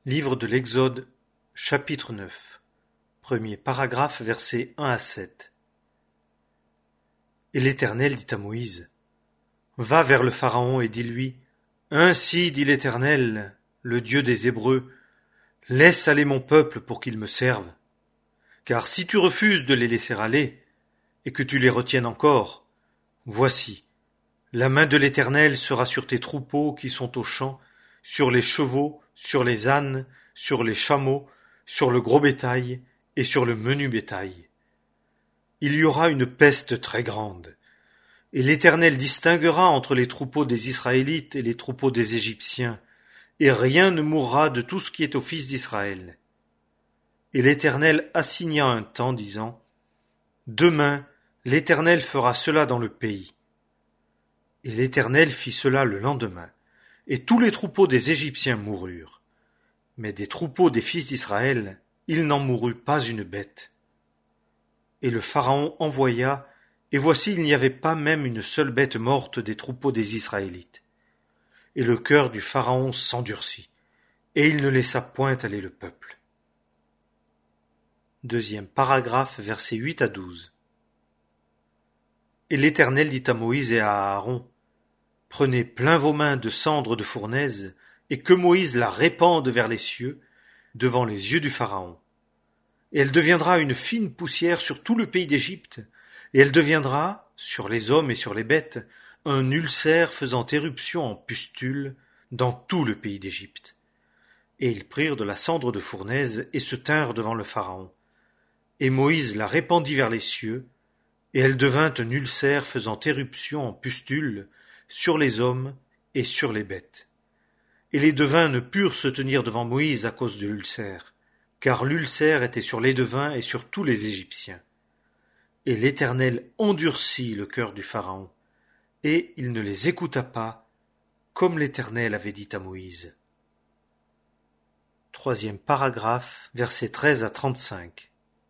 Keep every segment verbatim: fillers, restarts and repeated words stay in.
Livre de l'Exode, chapitre neuf, premier paragraphe, versets un à sept. Et l'Éternel dit à Moïse, Va vers le Pharaon et dis-lui, Ainsi dit l'Éternel, le Dieu des Hébreux, laisse aller mon peuple pour qu'ils me servent. Car si tu refuses de les laisser aller, et que tu les retiennes encore, voici, la main de l'Éternel sera sur tes troupeaux qui sont aux champs, sur les chevaux, sur les ânes, sur les chameaux, sur le gros bétail et sur le menu bétail. Il y aura une peste très grande, et l'Éternel distinguera entre les troupeaux des Israélites et les troupeaux des Égyptiens, et rien ne mourra de tout ce qui est aux fils d'Israël. Et l'Éternel assigna un temps, disant, Demain, l'Éternel fera cela dans le pays. Et l'Éternel fit cela le lendemain, et tous les troupeaux des Égyptiens moururent. Mais des troupeaux des fils d'Israël, il n'en mourut pas une bête. Et le Pharaon envoya, et voici il n'y avait pas même une seule bête morte des troupeaux des Israélites. Et le cœur du Pharaon s'endurcit, et il ne laissa point aller le peuple. Deuxième paragraphe, versets huit à douze. Et l'Éternel dit à Moïse et à Aaron, Prenez plein vos mains de cendre de fournaise, et que Moïse la répande vers les cieux, devant les yeux du Pharaon. Et elle deviendra une fine poussière sur tout le pays d'Égypte, et elle deviendra, sur les hommes et sur les bêtes, un ulcère faisant éruption en pustules dans tout le pays d'Égypte. Et ils prirent de la cendre de fournaise et se tinrent devant le Pharaon. Et Moïse la répandit vers les cieux, et elle devint un ulcère faisant éruption en pustules sur les hommes et sur les bêtes. Et les devins ne purent se tenir devant Moïse à cause de l'ulcère, car l'ulcère était sur les devins et sur tous les Égyptiens. Et l'Éternel endurcit le cœur du Pharaon, et il ne les écouta pas, comme l'Éternel avait dit à Moïse. Troisième paragraphe, versets treize à trente-cinq.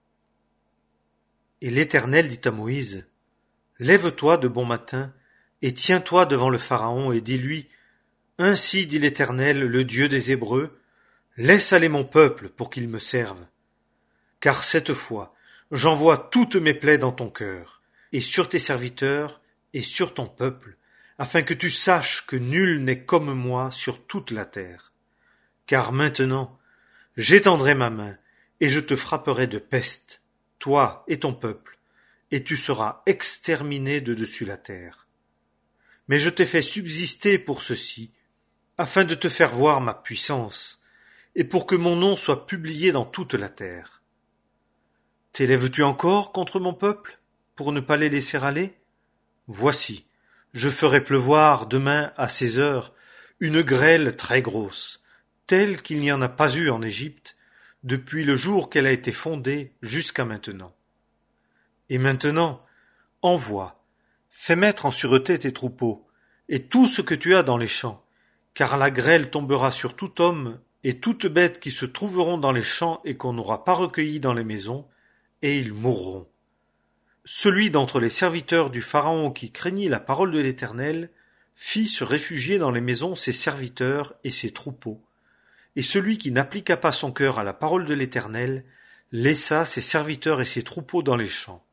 Et l'Éternel dit à Moïse, Lève-toi de bon matin, et tiens-toi devant le Pharaon, et dis-lui, Ainsi dit l'Éternel, le Dieu des Hébreux, laisse aller mon peuple pour qu'il me serve. Car cette fois, j'envoie toutes mes plaies dans ton cœur, et sur tes serviteurs, et sur ton peuple, afin que tu saches que nul n'est comme moi sur toute la terre. Car maintenant, j'étendrai ma main, et je te frapperai de peste, toi et ton peuple, et tu seras exterminé de dessus la terre. Mais je t'ai fait subsister pour ceci, afin de te faire voir ma puissance, et pour que mon nom soit publié dans toute la terre. T'élèves-tu encore contre mon peuple, pour ne pas les laisser aller? Voici, je ferai pleuvoir demain à ces heures une grêle très grosse, telle qu'il n'y en a pas eu en Égypte, depuis le jour qu'elle a été fondée jusqu'à maintenant. Et maintenant, envoie, fais mettre en sûreté tes troupeaux, et tout ce que tu as dans les champs, car la grêle tombera sur tout homme et toute bête qui se trouveront dans les champs et qu'on n'aura pas recueillis dans les maisons, et ils mourront. Celui d'entre les serviteurs du Pharaon qui craignit la parole de l'Éternel fit se réfugier dans les maisons ses serviteurs et ses troupeaux, et celui qui n'appliqua pas son cœur à la parole de l'Éternel laissa ses serviteurs et ses troupeaux dans les champs.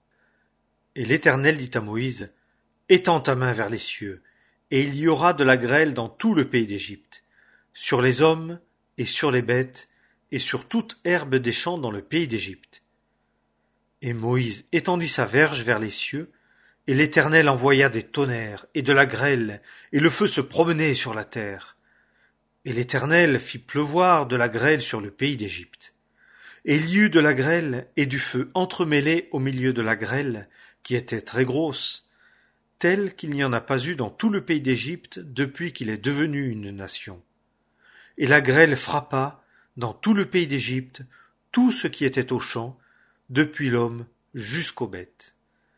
Et l'Éternel dit à Moïse, Étends ta main vers les cieux, et il y aura de la grêle dans tout le pays d'Égypte, sur les hommes et sur les bêtes, et sur toute herbe des champs dans le pays d'Égypte. Et Moïse étendit sa verge vers les cieux, et l'Éternel envoya des tonnerres et de la grêle, et le feu se promenait sur la terre. Et l'Éternel fit pleuvoir de la grêle sur le pays d'Égypte. Et il y eut de la grêle et du feu entremêlés au milieu de la grêle, qui était très grosse, telle qu'il n'y en a pas eu dans tout le pays d'Égypte depuis qu'il est devenu une nation. Et la grêle frappa, dans tout le pays d'Égypte, tout ce qui était aux champs, depuis l'homme jusqu'aux bêtes.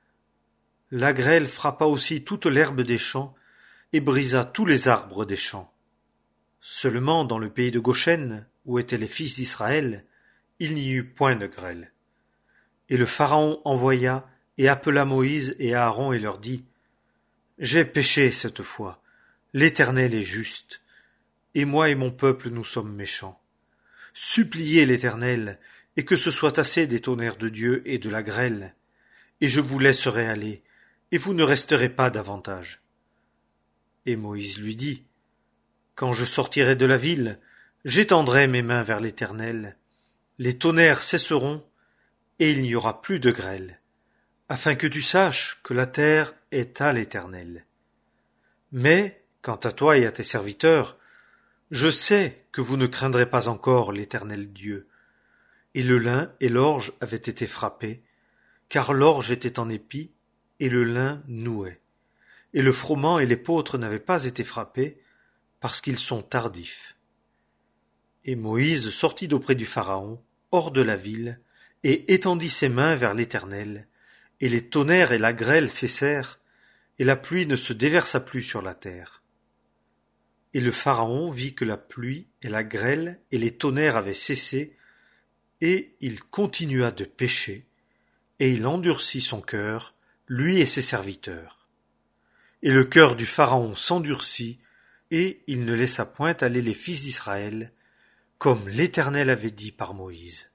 La grêle frappa aussi toute l'herbe des champs, et brisa tous les arbres des champs. Seulement dans le pays de Goshen, où étaient les fils d'Israël, il n'y eut point de grêle. Et le Pharaon envoya et appela Moïse et Aaron et leur dit, J'ai péché cette fois, l'Éternel est juste, et moi et mon peuple nous sommes méchants. suppliez l'Éternel, et que ce soit assez des tonnerres de Dieu et de la grêle, et je vous laisserai aller, et vous ne resterez pas davantage. Et Moïse lui dit, Quand je sortirai de la ville, j'étendrai mes mains vers l'Éternel, les tonnerres cesseront, et il n'y aura plus de grêle, afin que tu saches que la terre est à l'Éternel. Mais, quant à toi et à tes serviteurs, je sais que vous ne craindrez pas encore l'Éternel Dieu. Et le lin et l'orge avaient été frappés, car l'orge était en épi, et le lin nouait. Et le froment et l'épeautre n'avaient pas été frappés, parce qu'ils sont tardifs. Et Moïse sortit d'auprès du Pharaon, hors de la ville, et étendit ses mains vers l'Éternel, et les tonnerres et la grêle cessèrent, et la pluie ne se déversa plus sur la terre. Et le Pharaon vit que la pluie et la grêle et les tonnerres avaient cessé, et il continua de pécher, et il endurcit son cœur, lui et ses serviteurs. Et le cœur du Pharaon s'endurcit, et il ne laissa point aller les fils d'Israël, comme l'Éternel avait dit par Moïse.